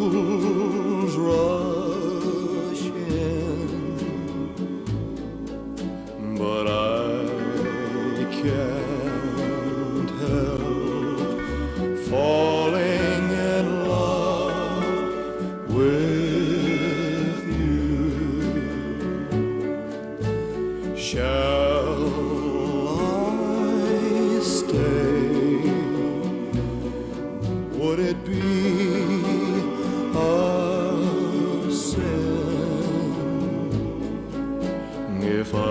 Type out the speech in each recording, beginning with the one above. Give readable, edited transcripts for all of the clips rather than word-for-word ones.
fools rush in, but I can't help falling in love with you. Shall I stay? Would it be a sin if I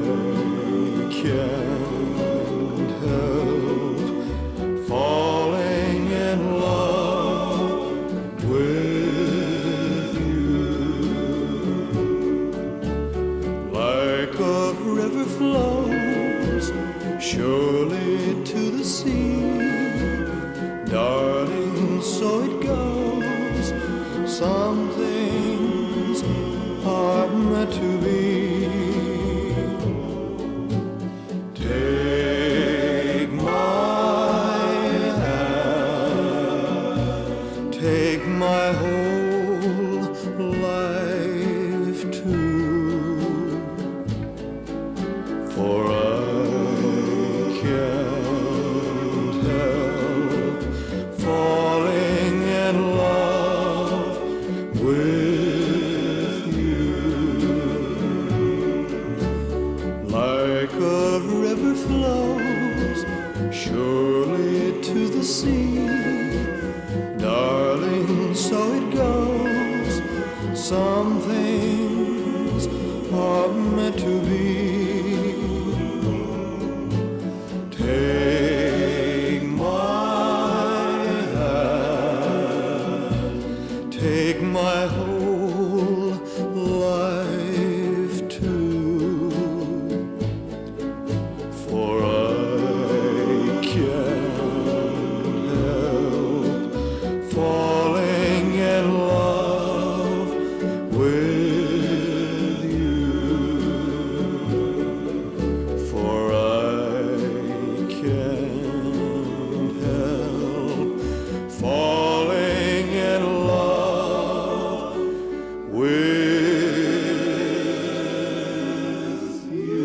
can't help falling in love with you? Like a river flows surely to the sea, darling, so it goes. Some things are meant to be. Take my hand, take my whole life too, for I can't help falling in love with you. Like a river flows surely to the sea, darling, so it goes. Some things are meant to be. Take my hand, take my whole life too, for I can't help falling in love with you, for I can't help falling in love with you.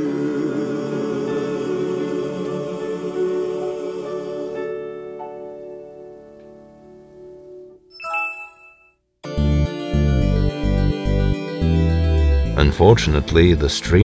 Unfortunately, the stream